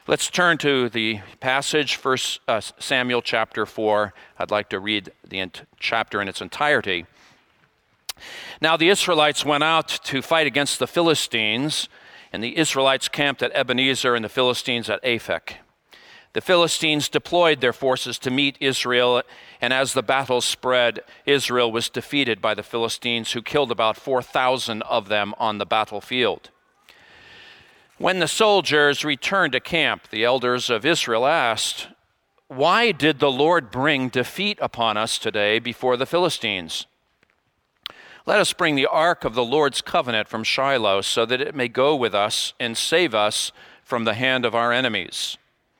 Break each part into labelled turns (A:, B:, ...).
A: Let's turn to the passage, 1 Samuel chapter 4. I'd like to read the chapter in its entirety. Now the Israelites went out to fight against the Philistines, and the Israelites camped at Ebenezer and the Philistines at Aphek. The Philistines deployed their forces to meet Israel, and as the battle spread, Israel was defeated by the Philistines, who killed about 4,000 of them on the battlefield. When the soldiers returned to camp, the elders of Israel asked, "Why did the Lord bring defeat upon us today before the Philistines? Let us bring the ark of the Lord's covenant from Shiloh, so that it may go with us and save us from the hand of our enemies."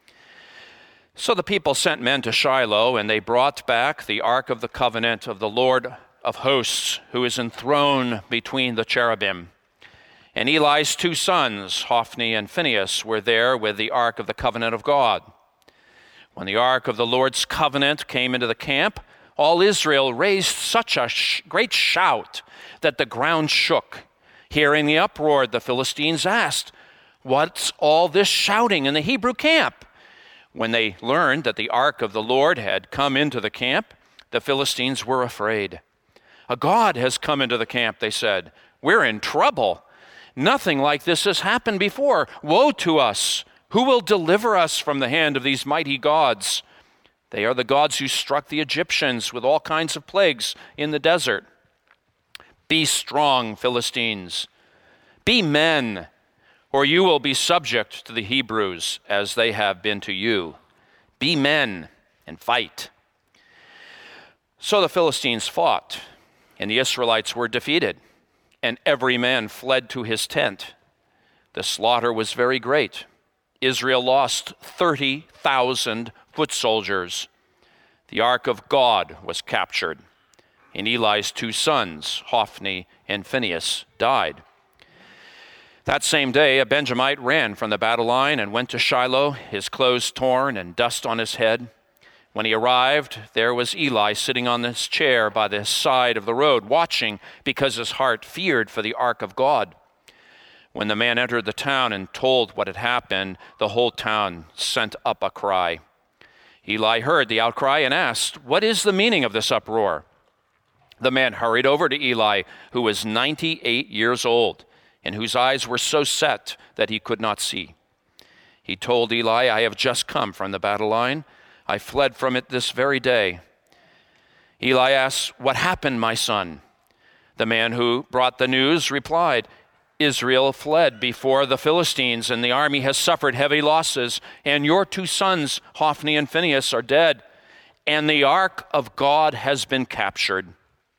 A: So the people sent men to Shiloh, and they brought back the ark of the covenant of the Lord of hosts, who is enthroned between the cherubim. And Eli's two sons, Hophni and Phinehas, were there with the ark of the covenant of God. When the ark of the Lord's covenant came into the camp, all Israel raised such a great shout that the ground shook. Hearing the uproar, the Philistines asked, "What's all this shouting in the Hebrew camp?" When they learned that the ark of the Lord had come into the camp, the Philistines were afraid. "A god has come into the camp," they said. "We're in trouble. Nothing like this has happened before. Woe to us! Who will deliver us from the hand of these mighty gods? They are the gods who struck the Egyptians with all kinds of plagues in the desert. Be strong, Philistines. Be men, or you will be subject to the Hebrews as they have been to you. Be men and fight." So the Philistines fought, and the Israelites were defeated, and every man fled to his tent. The slaughter was very great. Israel lost 30,000 foot soldiers. The ark of God was captured, and Eli's two sons, Hophni and Phinehas, died. That same day, a Benjamite ran from the battle line and went to Shiloh, his clothes torn and dust on his head. When he arrived, there was Eli sitting on his chair by the side of the road, watching because his heart feared for the ark of God. When the man entered the town and told what had happened, the whole town sent up a cry. Eli heard the outcry and asked, "What is the meaning of this uproar?" The man hurried over to Eli, who was 98 years old, and whose eyes were so set that he could not see. He told Eli, "I have just come from the battle line. I fled from it this very day." Eli asked, "What happened, my son?" The man who brought the news replied, "Israel fled before the Philistines, and the army has suffered heavy losses, and your two sons, Hophni and Phinehas, are dead, and the ark of God has been captured."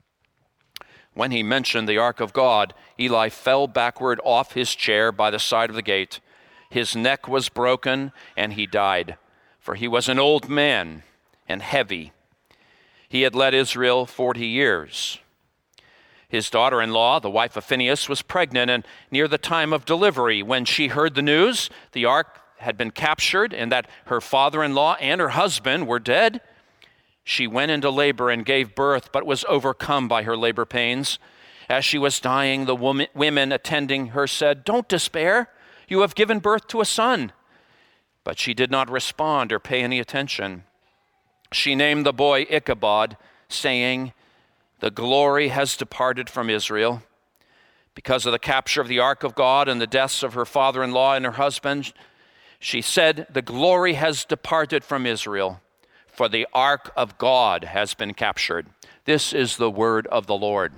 A: When he mentioned the ark of God, Eli fell backward off his chair by the side of the gate. His neck was broken, and he died, for he was an old man and heavy. He had led Israel 40 years. His daughter-in-law, the wife of Phinehas, was pregnant, and near the time of delivery, when she heard the news, the ark had been captured and that her father-in-law and her husband were dead, she went into labor and gave birth, but was overcome by her labor pains. As she was dying, the women attending her said, "Don't despair, you have given birth to a son." But she did not respond or pay any attention. She named the boy Ichabod, saying, "The glory has departed from Israel." Because of the capture of the ark of God and the deaths of her father-in-law and her husband, she said, "The glory has departed from Israel, for the ark of God has been captured." This is the word of the Lord.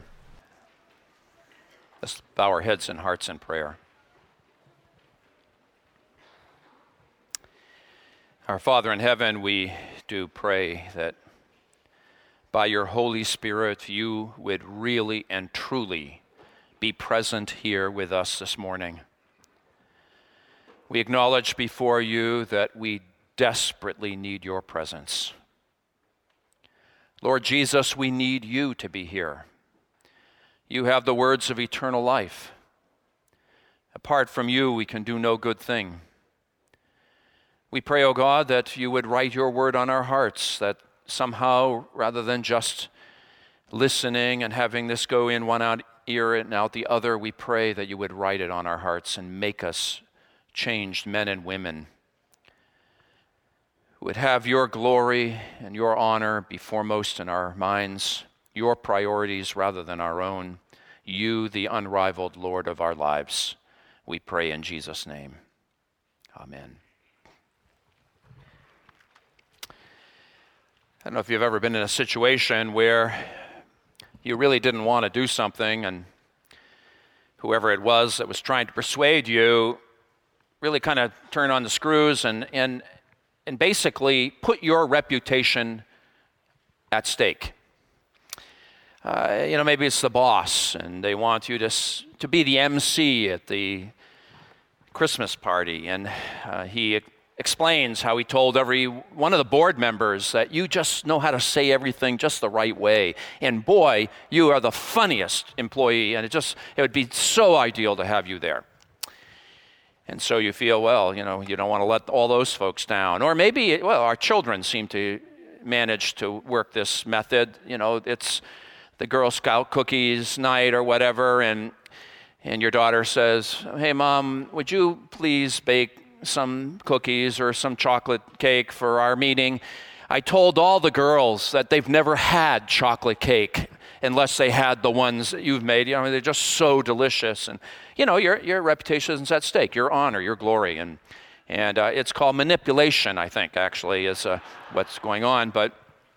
A: Let's bow our heads and hearts in prayer. Our Father in heaven, we do pray that by your Holy Spirit, you would really and truly be present here with us this morning. We acknowledge before you that we desperately need your presence. Lord Jesus, we need you to be here. You have the words of eternal life. Apart from you, we can do no good thing. We pray, O God, that you would write your word on our hearts, that somehow, rather than just listening and having this go in one ear and out the other, we pray that you would write it on our hearts and make us changed men and women who would have your glory and your honor be foremost in our minds, your priorities rather than our own. You, the unrivaled Lord of our lives, we pray in Jesus' name. Amen. I don't know if you've ever been in a situation where you really didn't want to do something, and whoever it was that was trying to persuade you really kind of turned on the screws and basically put your reputation at stake. Maybe it's the boss, and they want you to be the MC at the Christmas party, and he explains how he told every one of the board members that you just know how to say everything just the right way. And boy, you are the funniest employee, and it would be so ideal to have you there. And so you feel, you don't want to let all those folks down. Or maybe, our children seem to manage to work this method. It's the Girl Scout cookies night or whatever, and your daughter says, "Hey, Mom, would you please bake some cookies or some chocolate cake for our meeting? I told all the girls that they've never had chocolate cake unless they had the ones that you've made. They're just so delicious." And your reputation is at stake, your honor, your glory, and it's called manipulation, I think, actually, is what's going on. But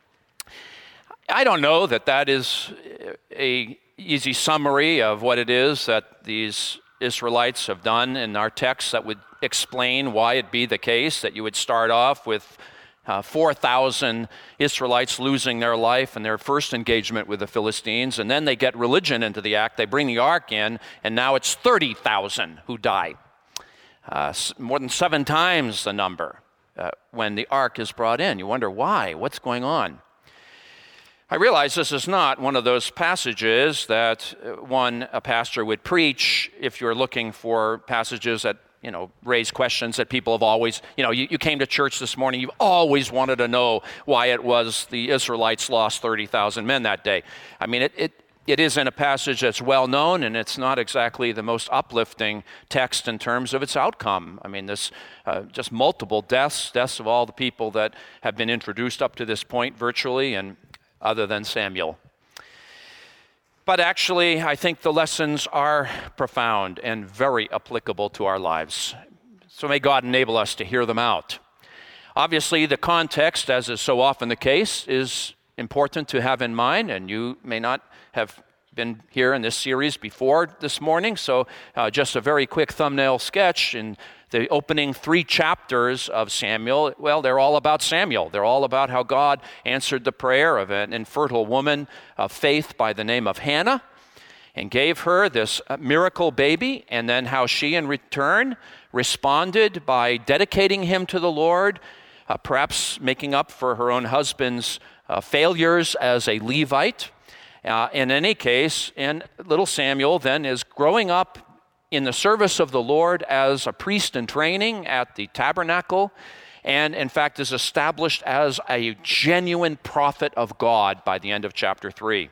A: I don't know that is a easy summary of what it is that these Israelites have done in our text that would explain why it be the case that you would start off with 4,000 Israelites losing their life in their first engagement with the Philistines, and then they get religion into the act, they bring the ark in, and now it's 30,000 who die. More than 7 times the number when the ark is brought in. You wonder why, what's going on? I realize this is not one of those passages that a pastor would preach if you're looking for passages that raise questions that people have always, you came to church this morning, you've always wanted to know why it was the Israelites lost 30,000 men that day. I mean, it isn't a passage that's well known, and it's not exactly the most uplifting text in terms of its outcome. I mean, this just multiple deaths of all the people that have been introduced up to this point virtually, and other than Samuel. But actually, I think the lessons are profound and very applicable to our lives. So may God enable us to hear them out. Obviously, the context, as is so often the case, is important to have in mind, and you may not have been here in this series before this morning, so just a very quick thumbnail sketch. In the opening 3 chapters of Samuel, they're all about Samuel. They're all about how God answered the prayer of an infertile woman of faith by the name of Hannah and gave her this miracle baby, and then how she in return responded by dedicating him to the Lord, perhaps making up for her own husband's failures as a Levite. In any case, little Samuel then is growing up in the service of the Lord as a priest in training at the tabernacle, and in fact is established as a genuine prophet of God by the end of chapter 3.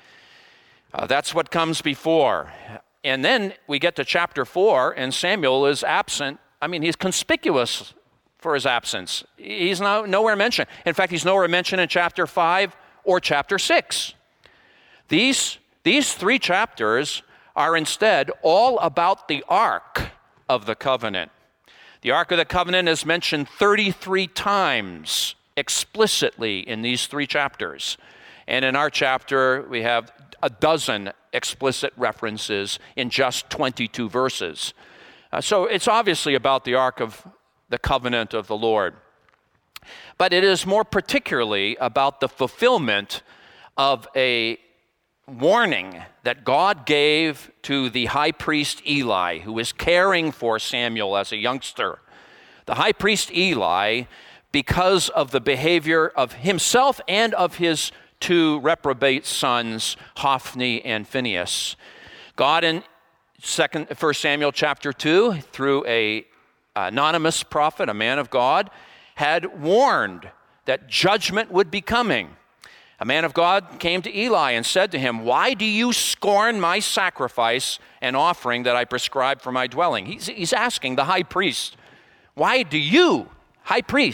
A: That's what comes before. And then we get to chapter 4, and Samuel is absent. I mean, he's conspicuous for his absence. He's nowhere mentioned. In fact, he's nowhere mentioned in chapter 5 or chapter 6. These 3 chapters are instead all about the Ark of the Covenant. The Ark of the Covenant is mentioned 33 times explicitly in these 3 chapters. And in our chapter, we have a dozen explicit references in just 22 verses. So it's obviously about the Ark of the Covenant of the Lord. But it is more particularly about the fulfillment of a warning that God gave to the high priest Eli, who was caring for Samuel as a youngster. The high priest Eli, because of the behavior of himself and of his 2 reprobate sons, Hophni and Phinehas. God in 1 Samuel chapter 2, through an anonymous prophet, a man of God, had warned that judgment would be coming. A man of God came to Eli and said to him, "Why do you scorn my sacrifice and offering that I prescribed for my dwelling?" He's asking the high priest, why do you, high priest,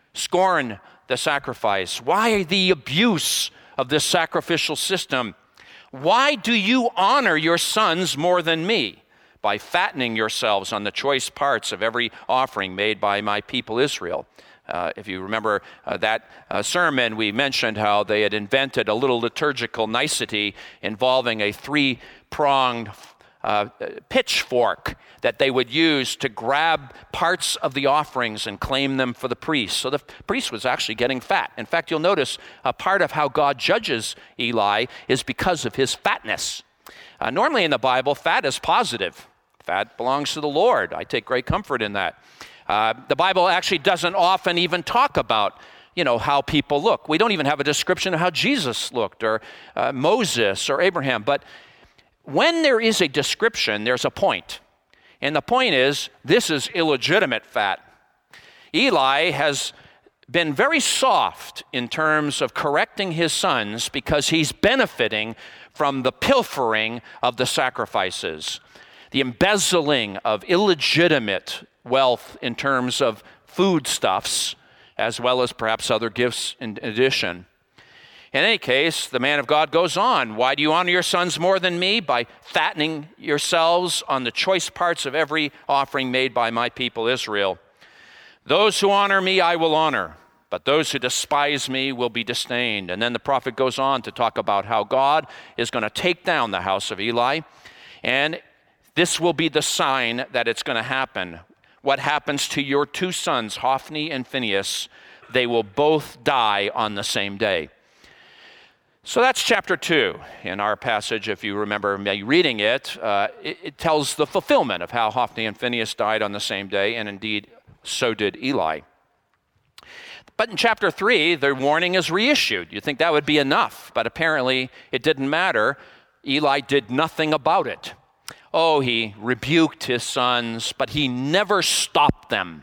A: scorn the sacrifice? Why the abuse of this sacrificial system? Why do you honor your sons more than me by fattening yourselves on the choice parts of every offering made by my people Israel? If you remember that sermon, we mentioned how they had invented a little liturgical nicety involving a three-pronged pitchfork that they would use to grab parts of the offerings and claim them for the priest. So the priest was actually getting fat. In fact, you'll notice a part of how God judges Eli is because of his fatness. Normally in the Bible, fat is positive. Fat belongs to the Lord. I take great comfort in that. The Bible actually doesn't often even talk about, how people look. We don't even have a description of how Jesus looked or Moses or Abraham. But when there is a description, there's a point. And the point is, this is illegitimate fat. Eli has been very soft in terms of correcting his sons because he's benefiting from the pilfering of the sacrifices, the embezzling of illegitimate wealth in terms of foodstuffs, as well as perhaps other gifts in addition. In any case, the man of God goes on. Why do you honor your sons more than me? By fattening yourselves on the choice parts of every offering made by my people Israel. Those who honor me I will honor, but those who despise me will be disdained. And then the prophet goes on to talk about how God is going to take down the house of Eli, and this will be the sign that it's going to happen. What happens to your two sons, Hophni and Phinehas? They will both die on the same day. So that's chapter 2 in our passage. If you remember me reading it, it tells the fulfillment of how Hophni and Phinehas died on the same day, and indeed so did Eli. But in chapter 3, the warning is reissued. You'd think that would be enough, but apparently it didn't matter. Eli did nothing about it. Oh, he rebuked his sons, but he never stopped them.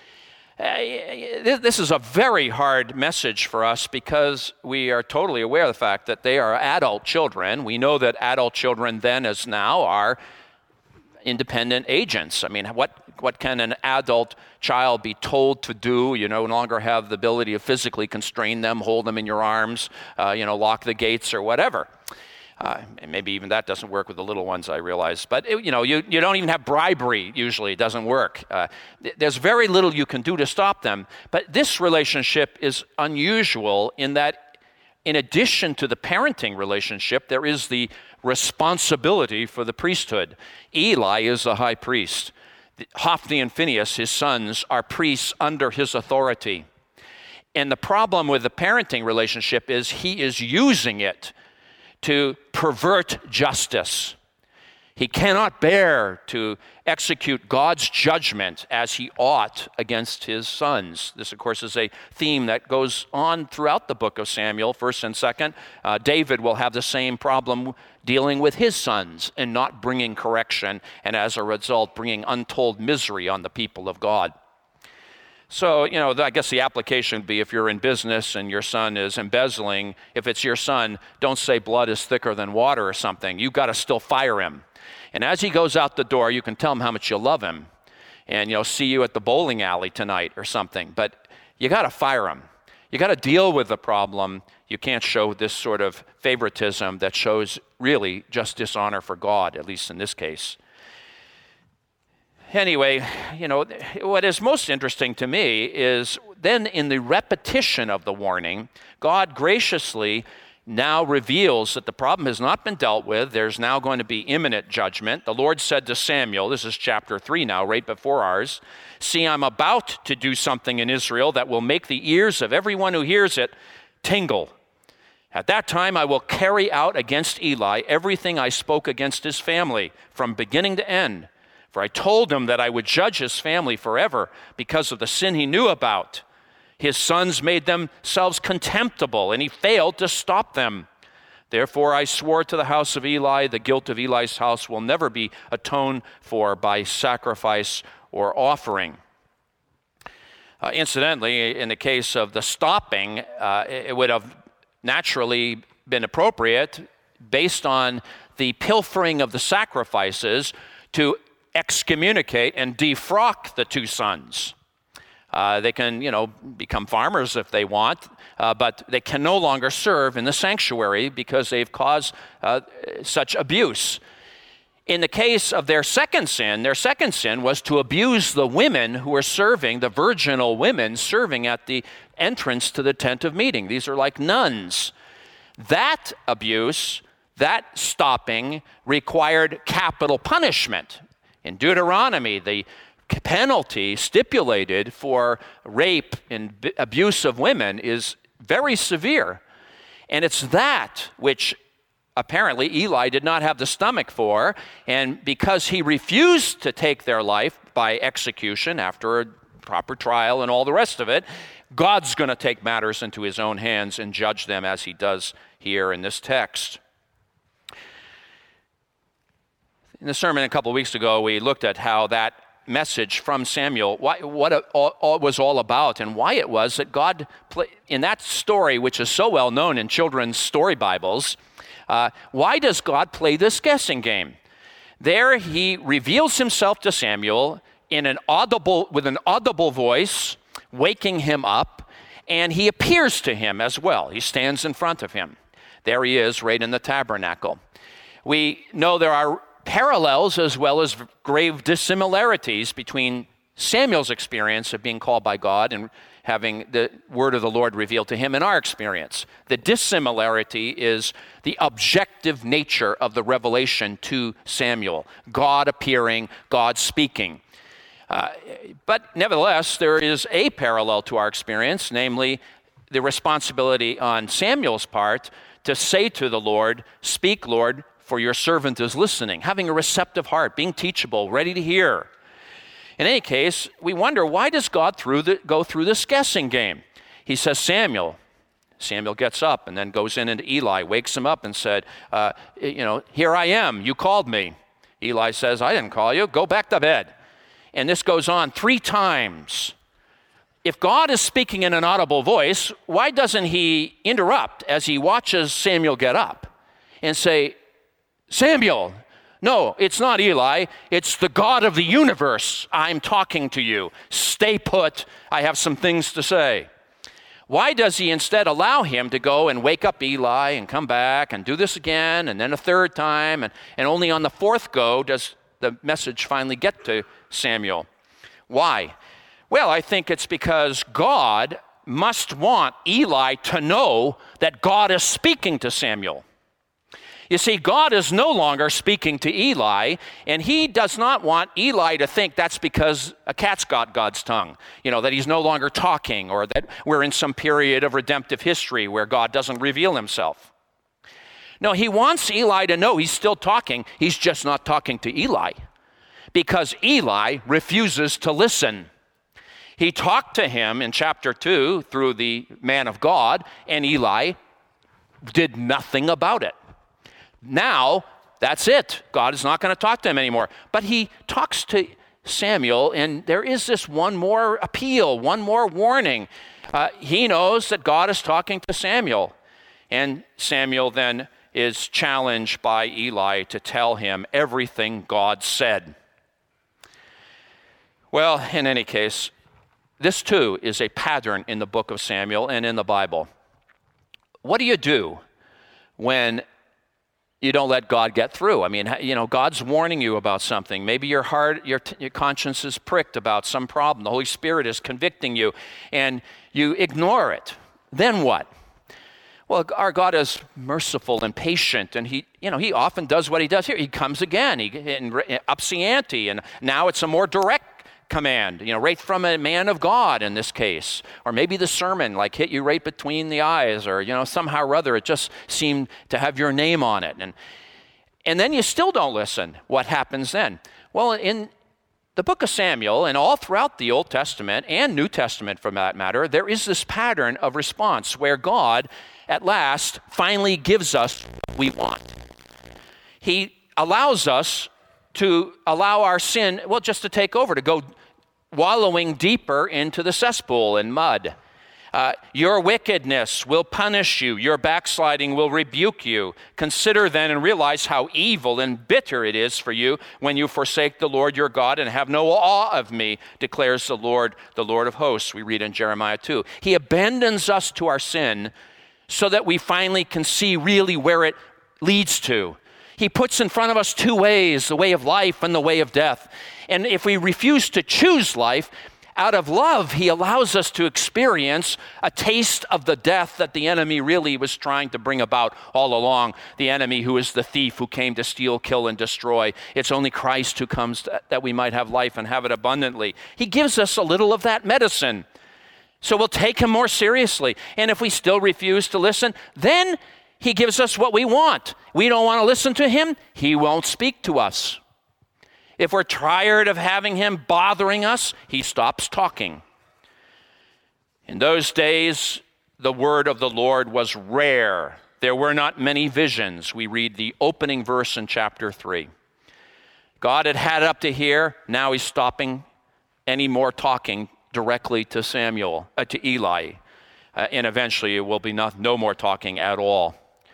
A: This is a very hard message for us because we are totally aware of the fact that they are adult children. We know that adult children then as now are independent agents. I mean, what can an adult child be told to do? You no longer have the ability to physically constrain them, hold them in your arms, lock the gates or whatever. And maybe even that doesn't work with the little ones, I realize. But, you don't even have bribery, usually. It doesn't work. There's very little you can do to stop them. But this relationship is unusual in that, in addition to the parenting relationship, there is the responsibility for the priesthood. Eli is the high priest. Hophni and Phinehas, his sons, are priests under his authority. And the problem with the parenting relationship is he is using it to pervert justice. He cannot bear to execute God's judgment as he ought against his sons. This, of course, is a theme that goes on throughout the book of Samuel, 1st and 2nd. David will have the same problem dealing with his sons and not bringing correction, and as a result, bringing untold misery on the people of God. So, I guess the application would be if you're in business and your son is embezzling, if it's your son, don't say blood is thicker than water or something. You've got to still fire him. And as he goes out the door, you can tell him how much you love him. And, see you at the bowling alley tonight or something. But you got to fire him. You got to deal with the problem. You can't show this sort of favoritism that shows really just dishonor for God, at least in this case. Anyway, what is most interesting to me is then in the repetition of the warning, God graciously now reveals that the problem has not been dealt with. There's now going to be imminent judgment. The Lord said to Samuel, this is chapter 3 now, right before ours, "See, I'm about to do something in Israel that will make the ears of everyone who hears it tingle. At that time, I will carry out against Eli everything I spoke against his family from beginning to end. For I told him that I would judge his family forever because of the sin he knew about. His sons made themselves contemptible, and he failed to stop them. Therefore I swore to the house of Eli, the guilt of Eli's house will never be atoned for by sacrifice or offering." Incidentally, in the case of the stopping, it would have naturally been appropriate, based on the pilfering of the sacrifices, to excommunicate and defrock the two sons. They can, become farmers if they want, but they can no longer serve in the sanctuary because they've caused such abuse. In the case of their second sin was to abuse the women who were serving, the virginal women serving at the entrance to the tent of meeting. These are like nuns. That abuse, that stopping, required capital punishment. In Deuteronomy, the penalty stipulated for rape and abuse of women is very severe. And it's that which apparently Eli did not have the stomach for, and because he refused to take their life by execution after a proper trial and all the rest of it, God's going to take matters into his own hands and judge them as he does here in this text. In the sermon a couple of weeks ago, we looked at how that message from Samuel, what it was all about, and why it was that God, in that story, which is so well known in children's story Bibles, why does God play this guessing game? There he reveals himself to Samuel with an audible voice, waking him up, and he appears to him as well. He stands in front of him. There he is, right in the tabernacle. We know there are parallels as well as grave dissimilarities between Samuel's experience of being called by God and having the word of the Lord revealed to him in our experience. The dissimilarity is the objective nature of the revelation to Samuel, God appearing, God speaking. But nevertheless, there is a parallel to our experience, namely the responsibility on Samuel's part to say to the Lord, "Speak, Lord, for your servant is listening," having a receptive heart, being teachable, ready to hear. In any case, we wonder, why does God go through this guessing game? He says, Samuel. Samuel gets up and then goes in into Eli, wakes him up and said, "Here I am, you called me." Eli says, "I didn't call you, go back to bed." And this goes on 3 times. If God is speaking in an audible voice, why doesn't he interrupt as he watches Samuel get up and say, "Samuel, no, it's not Eli. It's the God of the universe. I'm talking to you. Stay put. I have some things to say." Why does he instead allow him to go and wake up Eli and come back and do this again and then a third time, and only on the 4th go does the message finally get to Samuel? Why? Well, I think it's because God must want Eli to know that God is speaking to Samuel. You see, God is no longer speaking to Eli, and he does not want Eli to think that's because a cat's got God's tongue, that he's no longer talking, or that we're in some period of redemptive history where God doesn't reveal himself. No, he wants Eli to know he's still talking. He's just not talking to Eli because Eli refuses to listen. He talked to him in chapter 2 through the man of God, and Eli did nothing about it. Now, that's it. God is not going to talk to him anymore. But he talks to Samuel, and there is this one more appeal, one more warning. He knows that God is talking to Samuel. And Samuel then is challenged by Eli to tell him everything God said. Well, in any case, this too is a pattern in the book of Samuel and in the Bible. What do you do when you don't let God get through? I mean, God's warning you about something. Maybe your heart, your conscience is pricked about some problem. The Holy Spirit is convicting you, and you ignore it. Then what? Well, our God is merciful and patient, and he often does what he does here. He comes again, he ups the ante, and now it's a more direct command, right from a man of God in this case. Or maybe the sermon hit you right between the eyes, or somehow or other it just seemed to have your name on it. And then you still don't listen. What happens then? Well, in the book of Samuel and all throughout the Old Testament and New Testament for that matter, there is this pattern of response where God at last finally gives us what we want. He allows us to allow our sin, just to take over, to go wallowing deeper into the cesspool and mud. Your wickedness will punish you. Your backsliding will rebuke you. Consider then and realize how evil and bitter it is for you when you forsake the Lord your God and have no awe of me, declares the Lord of hosts. We read in Jeremiah 2. He abandons us to our sin so that we finally can see really where it leads to. He puts in front of us two ways, the way of life and the way of death. And if we refuse to choose life, out of love, he allows us to experience a taste of the death that the enemy really was trying to bring about all along. The enemy who is the thief who came to steal, kill, and destroy. It's only Christ who comes that we might have life and have it abundantly. He gives us a little of that medicine. So we'll take him more seriously. And if we still refuse to listen, then he gives us what we want. We don't want to listen to him, he won't speak to us. If we're tired of having him bothering us, he stops talking. In those days, the word of the Lord was rare. There were not many visions. We read the opening verse in chapter 3. God had up to here. Now he's stopping any more talking directly to to Eli. And eventually it will be no more talking at all.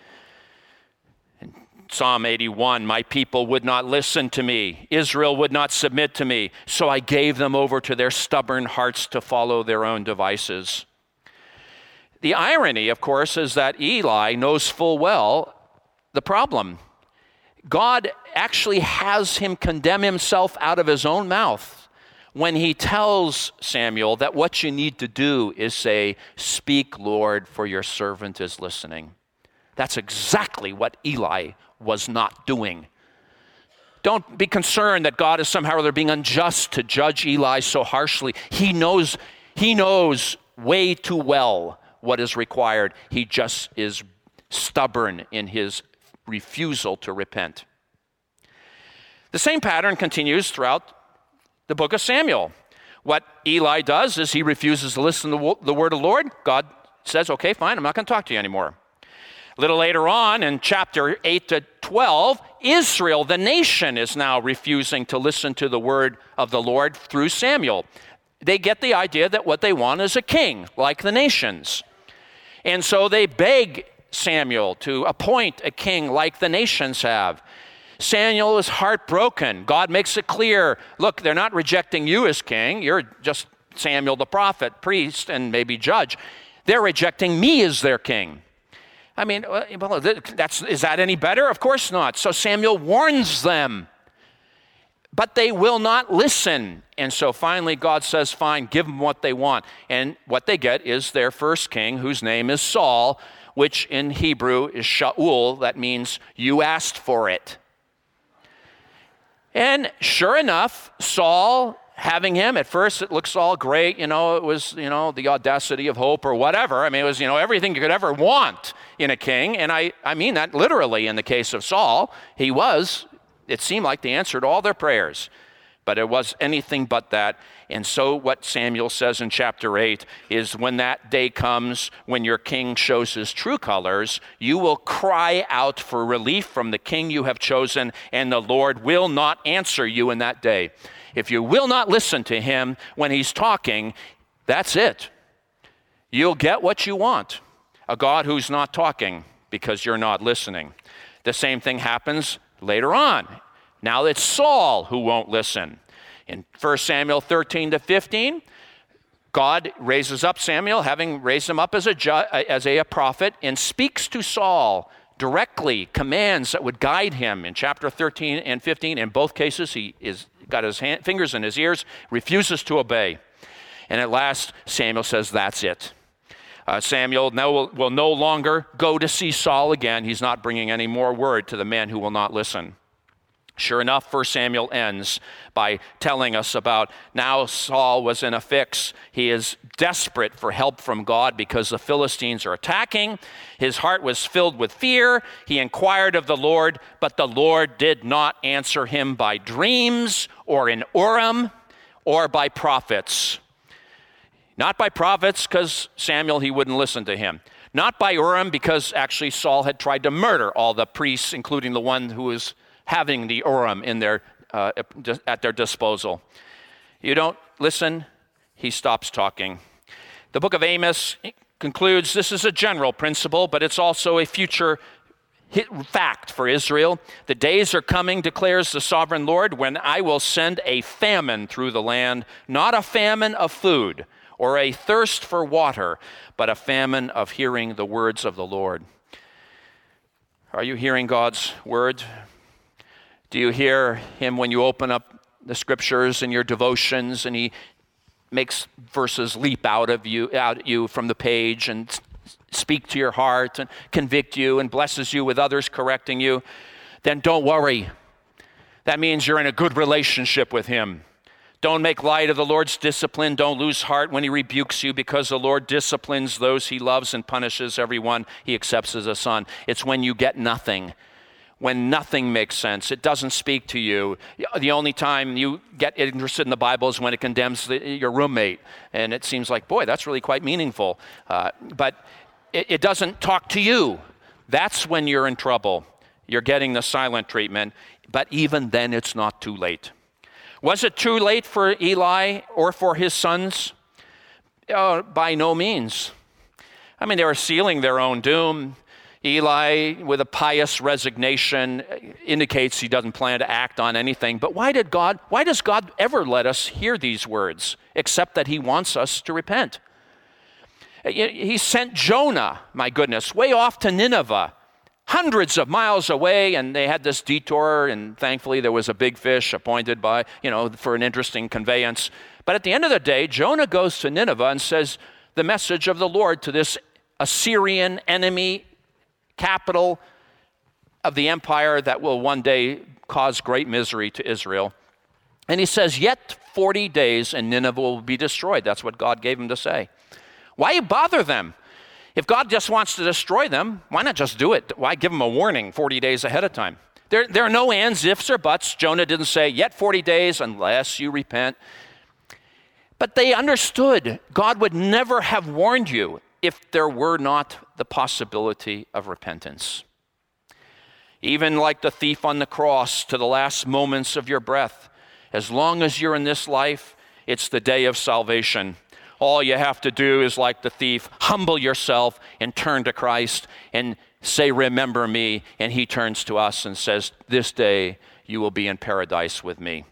A: Psalm 81, my people would not listen to me. Israel would not submit to me. So I gave them over to their stubborn hearts to follow their own devices. The irony, of course, is that Eli knows full well the problem. God actually has him condemn himself out of his own mouth when he tells Samuel that what you need to do is say, "Speak, Lord, for your servant is listening." That's exactly what Eli was not doing. Don't be concerned that God is somehow or other being unjust to judge Eli so harshly. He knows way too well what is required. He just is stubborn in his refusal to repent. The same pattern continues throughout the book of Samuel. What Eli does is he refuses to listen to the word of the Lord. God says, okay, fine, I'm not going to talk to you anymore. A little later on in chapter 8 to 12, Israel, the nation, is now refusing to listen to the word of the Lord through Samuel. They get the idea that what they want is a king, like the nations. And so they beg Samuel to appoint a king like the nations have. Samuel is heartbroken. God makes it clear, look, they're not rejecting you as king. You're just Samuel the prophet, priest, and maybe judge. They're rejecting me as their king. I mean, is that any better? Of course not. So Samuel warns them, but they will not listen. And so finally God says, fine, give them what they want. And what they get is their first king, whose name is Saul, which in Hebrew is Shaul. That means you asked for it. And sure enough, Saul, having him, at first it looks all great, it was, the audacity of hope or whatever. I mean, it was, everything you could ever want in a king. And I mean that literally in the case of Saul. It seemed like they answered all their prayers, but it was anything but that. And so what Samuel says in chapter 8 is when that day comes, when your king shows his true colors, you will cry out for relief from the king you have chosen, and the Lord will not answer you in that day. If you will not listen to him when he's talking, that's it. You'll get what you want, a God who's not talking because you're not listening. The same thing happens later on. Now it's Saul who won't listen. In 1 Samuel 13 to 15, God raises up Samuel, having raised him up as a prophet, and speaks to Saul directly, commands that would guide him. In chapter 13 and 15, in both cases, he got his fingers in his ears, refuses to obey. And at last, Samuel says, that's it. Samuel will no longer go to see Saul again. He's not bringing any more word to the man who will not listen. Sure enough, 1 Samuel ends by telling us about now Saul was in a fix. He is desperate for help from God because the Philistines are attacking. His heart was filled with fear. He inquired of the Lord, but the Lord did not answer him by dreams or in Urim or by prophets. Not by prophets because Samuel, he wouldn't listen to him. Not by Urim because actually Saul had tried to murder all the priests, including the one who was having the Urim at their disposal. You don't listen, he stops talking. The book of Amos concludes this is a general principle, but it's also a future fact for Israel. The days are coming, declares the sovereign Lord, when I will send a famine through the land, not a famine of food or a thirst for water, but a famine of hearing the words of the Lord. Are you hearing God's word? Do you hear him when you open up the scriptures in your devotions and he makes verses leap out at you from the page and speak to your heart and convict you and blesses you with others correcting you? Then don't worry. That means you're in a good relationship with him. Don't make light of the Lord's discipline. Don't lose heart when he rebukes you, because the Lord disciplines those he loves and punishes everyone he accepts as a son. It's when you get nothing, when nothing makes sense. It doesn't speak to you. The only time you get interested in the Bible is when it condemns your roommate. And it seems like, boy, that's really quite meaningful. But it doesn't talk to you. That's when you're in trouble. You're getting the silent treatment. But even then, it's not too late. Was it too late for Eli or for his sons? By no means. I mean, they were sealing their own doom. Eli, with a pious resignation, indicates he doesn't plan to act on anything. But why does God ever let us hear these words, except that he wants us to repent? He sent Jonah, my goodness, way off to Nineveh, hundreds of miles away, and they had this detour, and thankfully there was a big fish appointed by, for an interesting conveyance. But at the end of the day, Jonah goes to Nineveh and says the message of the Lord to this Assyrian enemy capital of the empire that will one day cause great misery to Israel. And he says, yet 40 days and Nineveh will be destroyed. That's what God gave him to say. Why bother them? If God just wants to destroy them, why not just do it? Why give them a warning 40 days ahead of time? There are no ands, ifs, or buts. Jonah didn't say, yet 40 days unless you repent. But they understood God would never have warned you if there were not the possibility of repentance. Even like the thief on the cross, to the last moments of your breath, as long as you're in this life, it's the day of salvation. All you have to do is, like the thief, humble yourself and turn to Christ and say, remember me. And he turns to us and says, this day you will be in paradise with me.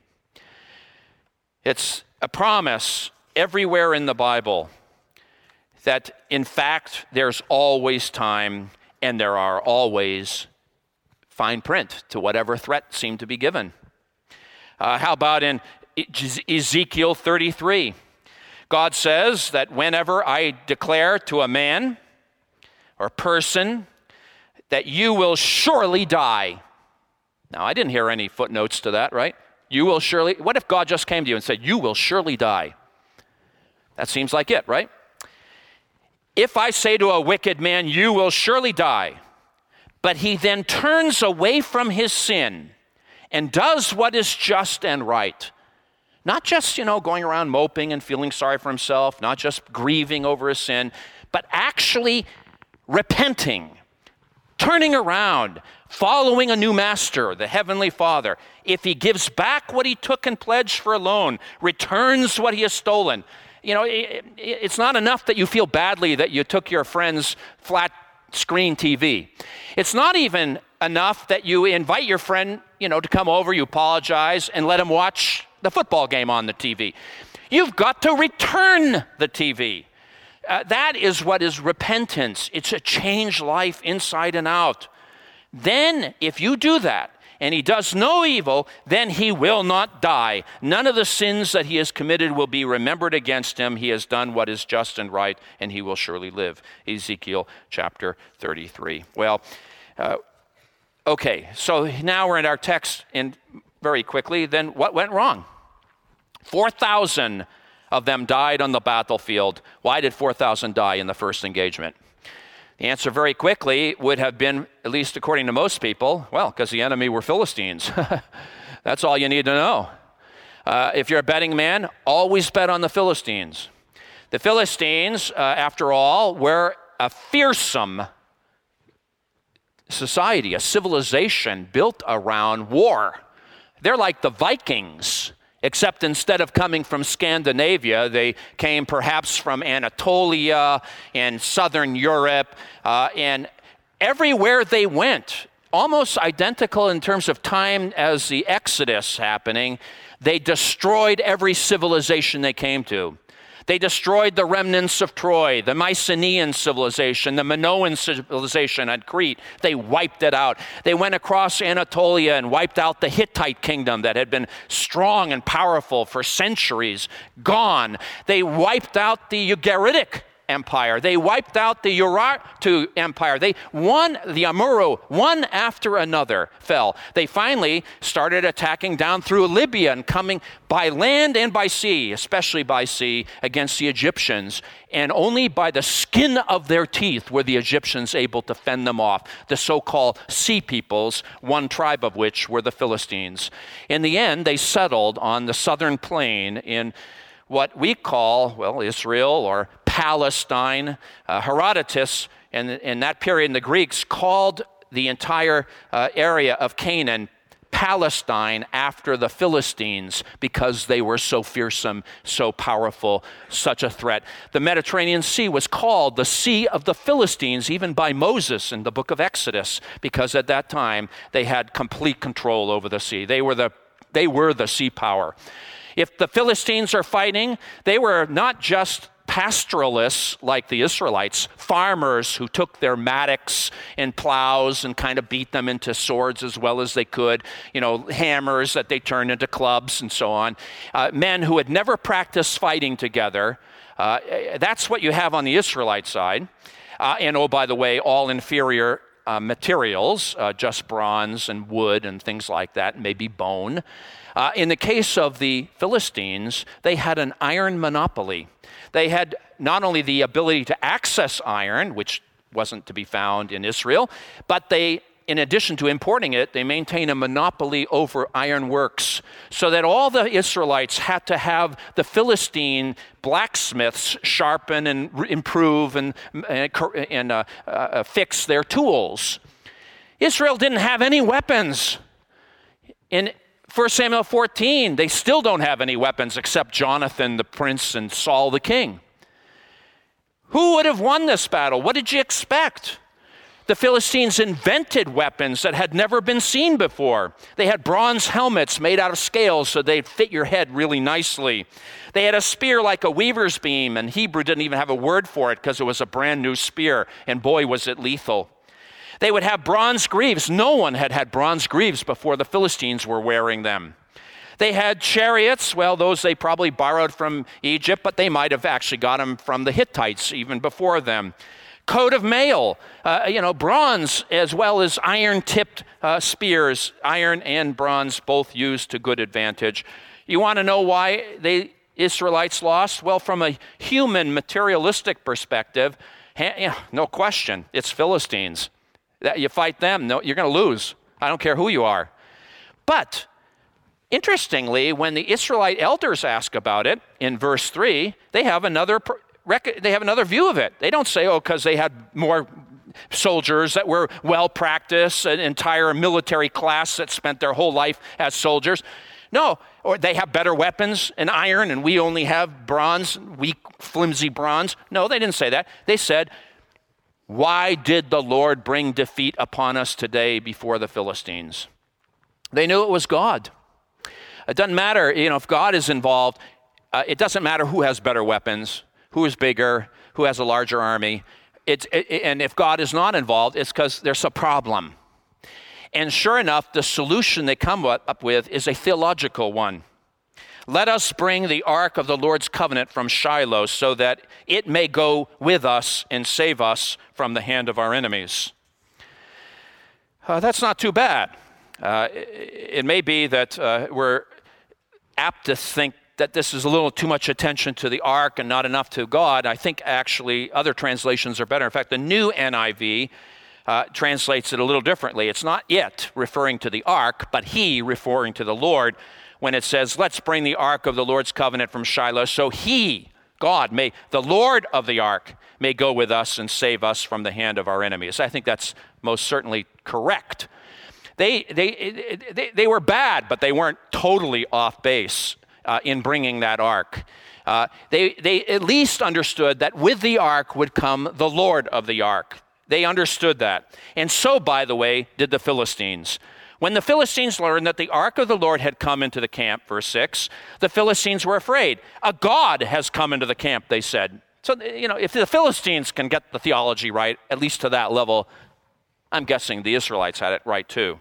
A: It's a promise everywhere in the Bible that, in fact, there's always time and there are always fine print to whatever threat seemed to be given. How about in Ezekiel 33? God says that whenever I declare to a man or person that you will surely die. Now, I didn't hear any footnotes to that, right? You will surely. What if God just came to you and said, you will surely die? That seems like it, right? If I say to a wicked man, you will surely die, but he then turns away from his sin and does what is just and right, not just, going around moping and feeling sorry for himself, not just grieving over his sin, but actually repenting, turning around, following a new master, the Heavenly Father. If he gives back what he took and pledged for a loan, returns what he has stolen, it's not enough that you feel badly that you took your friend's flat screen TV. It's not even enough that you invite your friend, to come over, you apologize, and let him watch the football game on the TV. You've got to return the TV. That is what is repentance. It's a changed life inside and out. Then, if you do that, and he does no evil, then he will not die. None of the sins that he has committed will be remembered against him. He has done what is just and right, and he will surely live. Ezekiel chapter 33. Well, okay, so now we're in our text, and very quickly, then what went wrong? 4,000 of them died on the battlefield. Why did 4,000 die in the first engagement? The answer very quickly would have been, at least according to most people, well, because the enemy were Philistines. That's all you need to know. If you're a betting man, always bet on the Philistines. The Philistines, after all, were a fearsome society, a civilization built around war. They're like the Vikings except instead of coming from Scandinavia, they came perhaps from Anatolia and southern Europe, and everywhere they went, almost identical in terms of time as the Exodus happening, they destroyed every civilization they came to. They destroyed the remnants of Troy, the Mycenaean civilization, the Minoan civilization at Crete. They wiped it out. They went across Anatolia and wiped out the Hittite kingdom that had been strong and powerful for centuries. Gone. They wiped out the Ugaritic Empire. They wiped out the Urartu Empire. The Amurru, one after another fell. They finally started attacking down through Libya and coming by land and by sea, especially by sea, against the Egyptians. And only by the skin of their teeth were the Egyptians able to fend them off, the so-called sea peoples, one tribe of which were the Philistines. In the end, they settled on the southern plain in what we call, well, Israel or Palestine. Herodotus, in that period, the Greeks called the entire area of Canaan Palestine after the Philistines because they were so fearsome, so powerful, such a threat. The Mediterranean Sea was called the Sea of the Philistines, even by Moses in the book of Exodus, because at that time they had complete control over the sea. They were the sea power. If the Philistines are fighting, they were not just pastoralists like the Israelites, farmers who took their mattocks and plows and kind of beat them into swords as well as they could, hammers that they turned into clubs and so on. Men who had never practiced fighting together. That's what you have on the Israelite side. And oh, by the way, all inferior materials, just bronze and wood and things like that, maybe bone. In the case of the Philistines, they had an iron monopoly. They had not only the ability to access iron, which wasn't to be found in Israel, but they, in addition to importing it, they maintain a monopoly over ironworks, so that all the Israelites had to have the Philistine blacksmiths sharpen and improve and fix their tools. Israel didn't have any weapons. In 1 Samuel 14, they still don't have any weapons except Jonathan the prince and Saul the king. Who would have won this battle? What did you expect? The Philistines invented weapons that had never been seen before. They had bronze helmets made out of scales so they'd fit your head really nicely. They had a spear like a weaver's beam, and Hebrew didn't even have a word for it because it was a brand new spear, and boy, was it lethal. They would have bronze greaves. No one had had bronze greaves before the Philistines were wearing them. They had chariots. Well, those they probably borrowed from Egypt, but they might have actually got them from the Hittites even before them. Coat of mail, bronze as well as iron-tipped spears, iron and bronze both used to good advantage. You want to know why the Israelites lost? Well, from a human materialistic perspective, no question, it's Philistines. You fight them, no, you're going to lose. I don't care who you are. But interestingly, when the Israelite elders ask about it in verse 3, they have another view of it. They don't say, because they had more soldiers that were well-practiced, an entire military class that spent their whole life as soldiers. No, or they have better weapons and iron, and we only have bronze, weak, flimsy bronze. No, they didn't say that. They said, why did the Lord bring defeat upon us today before the Philistines? They knew it was God. It doesn't matter, if God is involved, it doesn't matter who has better weapons, who is bigger, who has a larger army. And if God is not involved, it's because there's a problem. And sure enough, the solution they come up with is a theological one. Let us bring the ark of the Lord's covenant from Shiloh so that it may go with us and save us from the hand of our enemies. That's not too bad. It may be that we're apt to think that this is a little too much attention to the ark and not enough to God. I think actually other translations are better. In fact, the new NIV translates it a little differently. It's not it referring to the ark, but he referring to the Lord when it says, let's bring the ark of the Lord's covenant from Shiloh so he, God, the Lord of the ark, may go with us and save us from the hand of our enemies. I think that's most certainly correct. They were bad, but they weren't totally off base. in bringing that ark. They at least understood that with the ark would come the Lord of the ark. They understood that. And so, by the way, did the Philistines. When the Philistines learned that the ark of the Lord had come into the camp, verse 6, the Philistines were afraid. A god has come into the camp, they said. So, if the Philistines can get the theology right, at least to that level, I'm guessing the Israelites had it right too.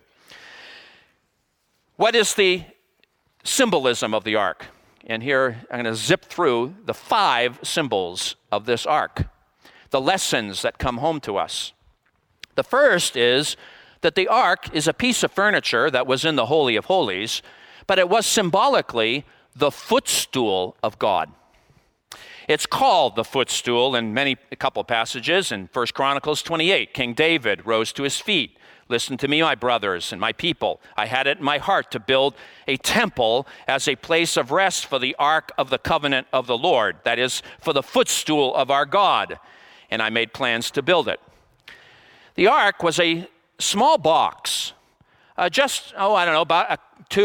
A: What is the symbolism of the ark? And here I'm going to zip through the 5 symbols of this ark, the lessons that come home to us. The first is that the ark is a piece of furniture that was in the Holy of Holies, but it was symbolically the footstool of God. It's called the footstool in a couple passages. In 1 Chronicles 28, King David rose to his feet. Listen to me, my brothers and my people. I had it in my heart to build a temple as a place of rest for the ark of the covenant of the Lord, that is, for the footstool of our God. And I made plans to build it. The ark was a small box, about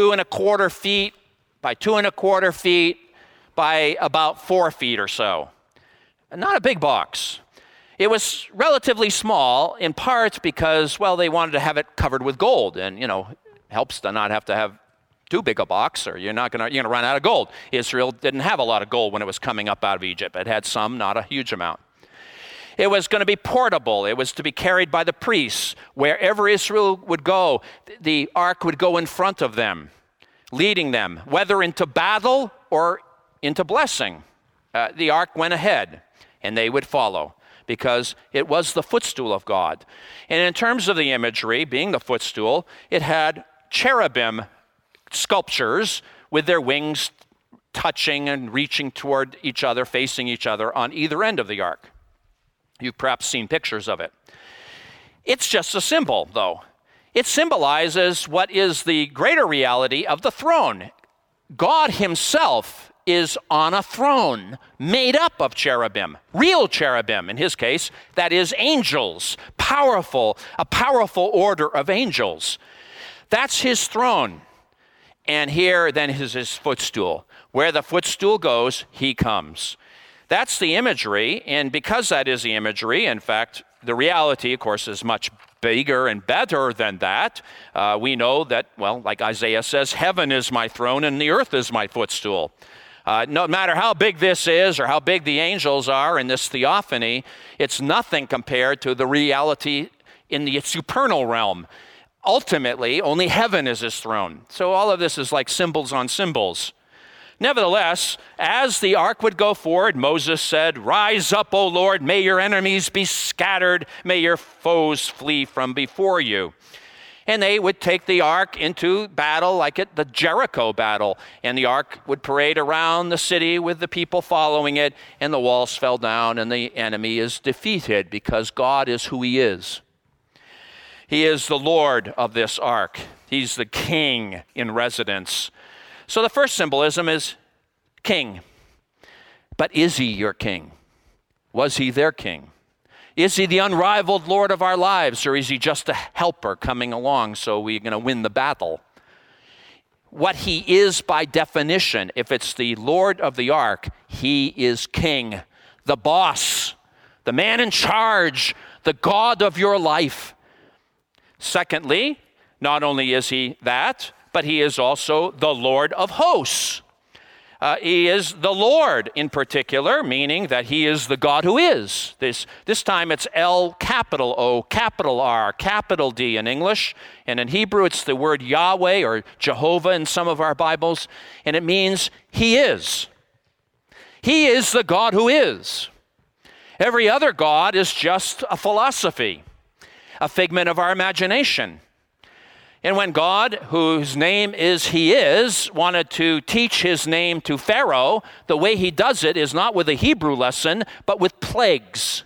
A: 2¼ feet by 2¼ feet by about 4 feet or so. Not a big box. It was relatively small, in part because, they wanted to have it covered with gold, and helps to not have to have too big a box, or you're gonna run out of gold. Israel didn't have a lot of gold when it was coming up out of Egypt. It had some, not a huge amount. It was going to be portable. It was to be carried by the priests. Wherever Israel would go, the ark would go in front of them, leading them, whether into battle or into blessing. The ark went ahead, and they would follow, because it was the footstool of God. And in terms of the imagery, being the footstool, it had cherubim sculptures with their wings touching and reaching toward each other, facing each other on either end of the ark. You've perhaps seen pictures of it. It's just a symbol, though. It symbolizes what is the greater reality of the throne. God himself is on a throne made up of cherubim, real cherubim in his case, that is angels, a powerful order of angels. That's his throne. And here then is his footstool. Where the footstool goes, he comes. That's the imagery, and because that is the imagery, in fact, the reality, of course, is much bigger and better than that. We know that, like Isaiah says, heaven is my throne and the earth is my footstool. No matter how big this is or how big the angels are in this theophany, it's nothing compared to the reality in the supernal realm. Ultimately, only heaven is his throne. So all of this is like symbols on symbols. Nevertheless, as the ark would go forward, Moses said, "Rise up, O Lord, may your enemies be scattered, may your foes flee from before you." And they would take the ark into battle like at the Jericho battle, and the ark would parade around the city with the people following it, and the walls fell down and the enemy is defeated because God is who he is. He is the Lord of this ark. He's the king in residence. So the first symbolism is king. But is he your king? Was he their king? Is he the unrivaled Lord of our lives, or is he just a helper coming along so we're going to win the battle? What he is by definition, if it's the Lord of the ark, he is king, the boss, the man in charge, the God of your life. Secondly, not only is he that, but he is also the Lord of hosts. He is the Lord in particular, meaning that he is the God who is. This time it's L capital O, capital R, capital D in English. And in Hebrew it's the word Yahweh or Jehovah in some of our Bibles. And it means he is. He is the God who is. Every other God is just a philosophy, a figment of our imagination. And when God, whose name is He is, wanted to teach His name to Pharaoh, the way He does it is not with a Hebrew lesson, but with plagues.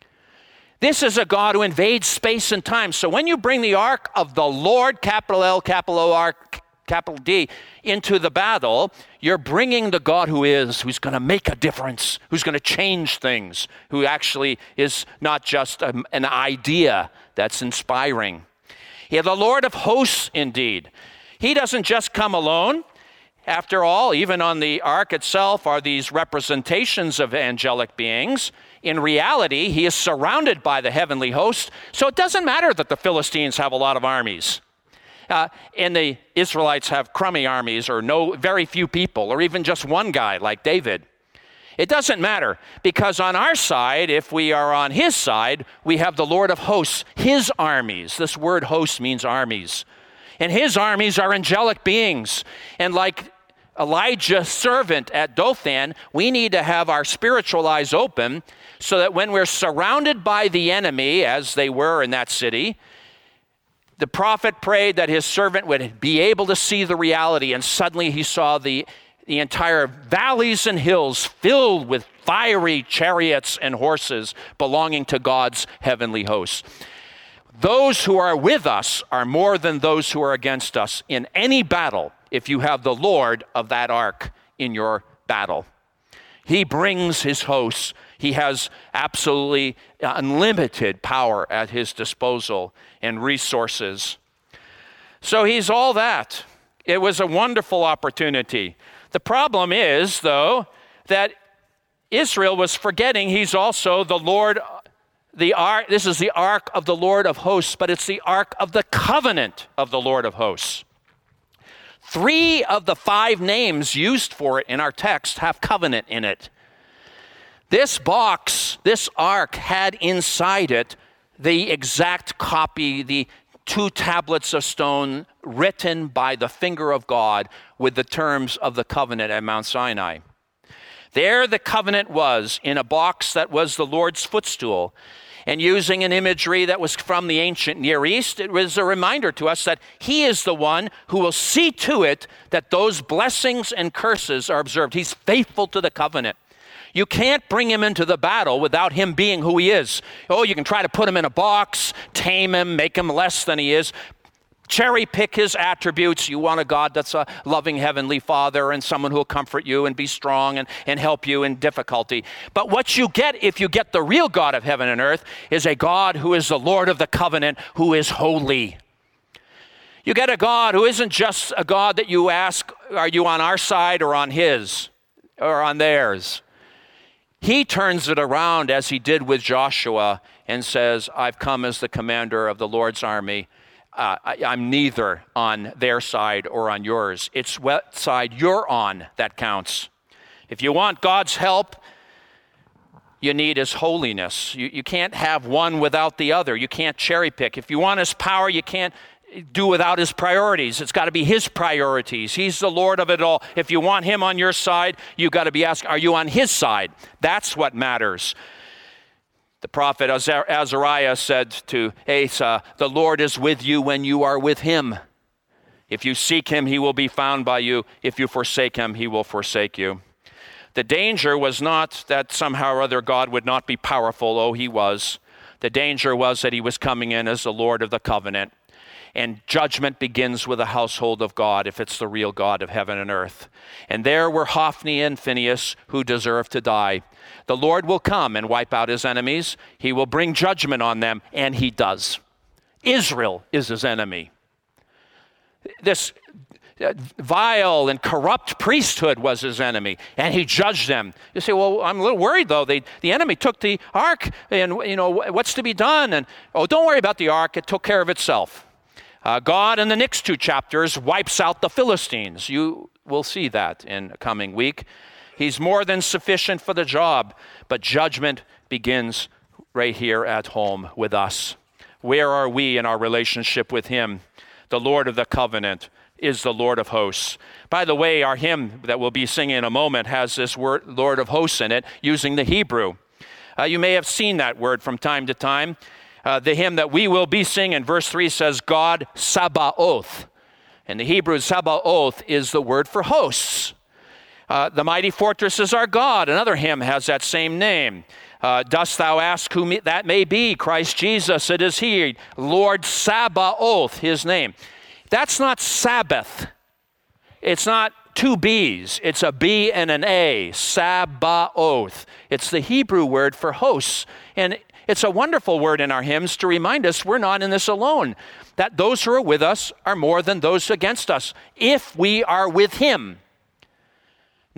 A: This is a God who invades space and time. So when you bring the ark of the Lord, capital L, capital O, R, capital D, into the battle, you're bringing the God who is, who's going to make a difference, who's going to change things, who actually is not just an idea that's inspiring. He is the Lord of hosts indeed. He doesn't just come alone. After all, even on the ark itself are these representations of angelic beings. In reality, he is surrounded by the heavenly host, so it doesn't matter that the Philistines have a lot of armies. And the Israelites have crummy armies, or very few people, or even just one guy like David. It doesn't matter, because on our side, if we are on his side, we have the Lord of hosts, his armies. This word host means armies. And his armies are angelic beings. And like Elijah's servant at Dothan, we need to have our spiritual eyes open so that when we're surrounded by the enemy, as they were in that city, the prophet prayed that his servant would be able to see the reality, and suddenly he saw the entire valleys and hills filled with fiery chariots and horses belonging to God's heavenly hosts. Those who are with us are more than those who are against us in any battle if you have the Lord of that ark in your battle. He brings his hosts. He has absolutely unlimited power at his disposal and resources. So he's all that. It was a wonderful opportunity. The problem is, though, that Israel was forgetting he's also the Lord. The ark. This is the ark of the Lord of hosts, but it's the ark of the covenant of the Lord of hosts. 3 of the 5 names used for it in our text have covenant in it. This box, this ark, had inside it the exact copy, the 2 tablets of stone written by the finger of God with the terms of the covenant at Mount Sinai. There the covenant was in a box that was the Lord's footstool. And using an imagery that was from the ancient Near East, it was a reminder to us that he is the one who will see to it that those blessings and curses are observed. He's faithful to the covenant. You can't bring him into the battle without him being who he is. Oh, you can try to put him in a box, tame him, make him less than he is, cherry pick his attributes. You want a God that's a loving heavenly Father and someone who will comfort you and be strong and help you in difficulty. But what you get if you get the real God of heaven and earth is a God who is the Lord of the covenant, who is holy. You get a God who isn't just a God that you ask, are you on our side or on his or on theirs? He turns it around as he did with Joshua and says, I've come as the commander of the Lord's army. I'm neither on their side or on yours. It's what side you're on that counts. If you want God's help, you need his holiness. You can't have one without the other. You can't cherry pick. If you want his power, you can't do without his priorities. It's got to be his priorities. He's the Lord of it all. If you want him on your side, you've got to be asked, are you on his side? That's what matters. The prophet Azariah said to Asa, the Lord is with you when you are with him. If you seek him, he will be found by you. If you forsake him, he will forsake you. The danger was not that somehow or other God would not be powerful. Oh, he was. The danger was that he was coming in as the Lord of the covenant. And judgment begins with the household of God if it's the real God of heaven and earth. And there were Hophni and Phinehas who deserved to die. The Lord will come and wipe out his enemies. He will bring judgment on them, and he does. Israel is his enemy. This vile and corrupt priesthood was his enemy, and he judged them. You say, well, I'm a little worried, though. The enemy took the ark, and, what's to be done? And, don't worry about the ark. It took care of itself. God, in the next 2 chapters, wipes out the Philistines. You will see that in a coming week. He's more than sufficient for the job, but judgment begins right here at home with us. Where are we in our relationship with him? The Lord of the covenant is the Lord of hosts. By the way, our hymn that we'll be singing in a moment has this word Lord of hosts in it, using the Hebrew. You may have seen that word from time to time. The hymn that we will be singing, verse 3 says, God Sabaoth. And the Hebrew Sabaoth is the word for hosts. The mighty fortress is our God. Another hymn has that same name. Dost thou ask who that may be? Christ Jesus, it is he. Lord Sabaoth, his name. That's not Sabbath. It's not 2 B's. It's a B and an A. Sabaoth. It's the Hebrew word for hosts. And it's a wonderful word in our hymns to remind us we're not in this alone. That those who are with us are more than those against us. If we are with him,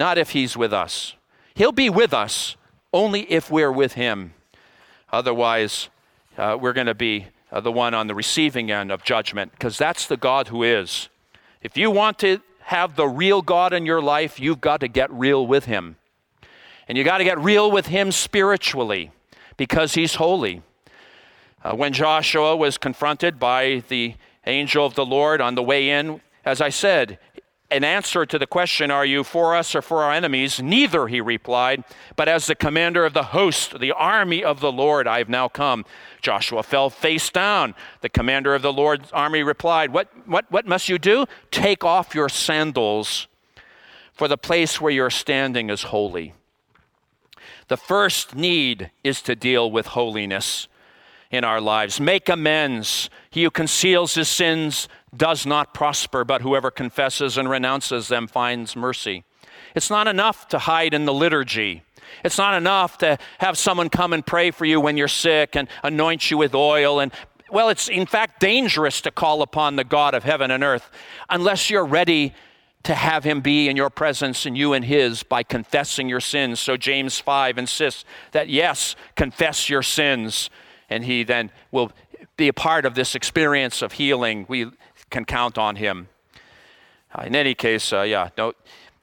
A: not if he's with us. He'll be with us only if we're with him. Otherwise, we're going to be the one on the receiving end of judgment, because that's the God who is. If you want to have the real God in your life, you've got to get real with him. And you got to get real with him spiritually, because he's holy. When Joshua was confronted by the angel of the Lord on the way in, as I said, in answer to the question, are you for us or for our enemies? Neither, he replied, but as the commander of the host, the army of the Lord, I have now come. Joshua fell face down. The commander of the Lord's army replied, what must you do? Take off your sandals, for the place where you're standing is holy. The first need is to deal with holiness in our lives. Make amends. He who conceals his sins does not prosper, but whoever confesses and renounces them finds mercy. It's not enough to hide in the liturgy. It's not enough to have someone come and pray for you when you're sick and anoint you with oil. And well, it's in fact dangerous to call upon the God of heaven and earth unless you're ready to have him be in your presence and you in his by confessing your sins. So James 5 insists that yes, confess your sins, and he then will be a part of this experience of healing. We can count on him. In any case, what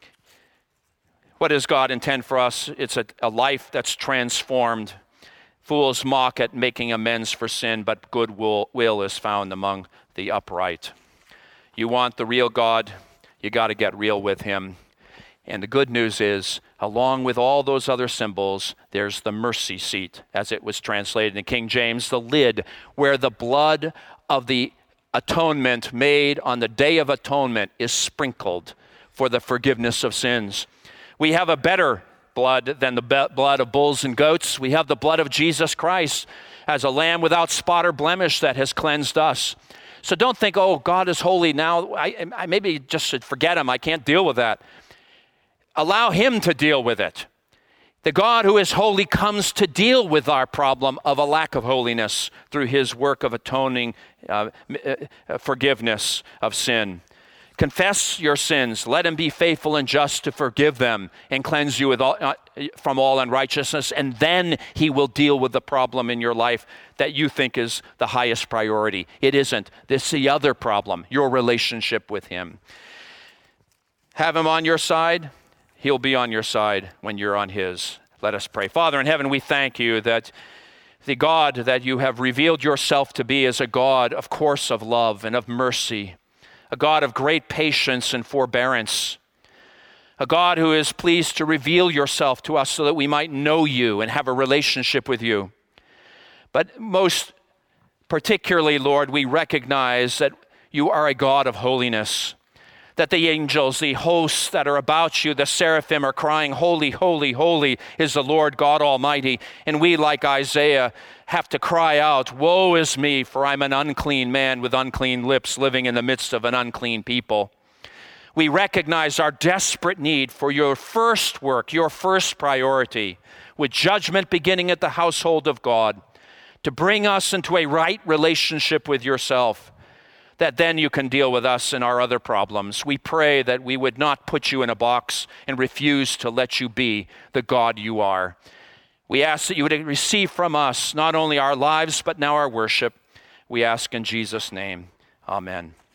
A: does God intend for us? It's a life that's transformed. Fools mock at making amends for sin, but good will is found among the upright. You want the real God, you got to get real with him. And the good news is, along with all those other symbols, there's the mercy seat, as it was translated in King James, the lid, where the blood of the atonement made on the Day of Atonement is sprinkled for the forgiveness of sins. We have a better blood than the blood of bulls and goats. We have the blood of Jesus Christ as a lamb without spot or blemish that has cleansed us. So don't think, oh, God is holy now. I maybe just should forget him. I can't deal with that. Allow him to deal with it. The God who is holy comes to deal with our problem of a lack of holiness through his work of atoning forgiveness of sin. Confess your sins. Let him be faithful and just to forgive them and cleanse you from all unrighteousness. And then he will deal with the problem in your life that you think is the highest priority. It isn't. This is the other problem, your relationship with him. Have him on your side. He'll be on your side when you're on his. Let us pray. Father in heaven, we thank you that the God that you have revealed yourself to be is a God, of course, of love and of mercy, a God of great patience and forbearance, a God who is pleased to reveal yourself to us so that we might know you and have a relationship with you. But most particularly, Lord, we recognize that you are a God of holiness, that the angels, the hosts that are about you, the seraphim are crying, holy, holy, holy is the Lord God Almighty. And we, like Isaiah, have to cry out, woe is me, for I'm an unclean man with unclean lips living in the midst of an unclean people. We recognize our desperate need for your first work, your first priority, with judgment beginning at the household of God, to bring us into a right relationship with yourself, that then you can deal with us and our other problems. We pray that we would not put you in a box and refuse to let you be the God you are. We ask that you would receive from us not only our lives, but now our worship. We ask in Jesus' name. Amen.